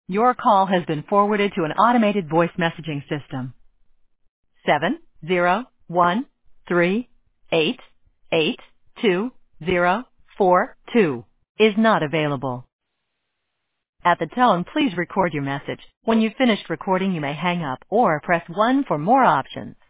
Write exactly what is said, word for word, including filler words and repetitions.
Your call has been forwarded to an automated voice messaging system. Seven zero one three eight eight two zero four two is not available. At the tone, please record your message. When you've finished recording, you may hang up or press one for more options.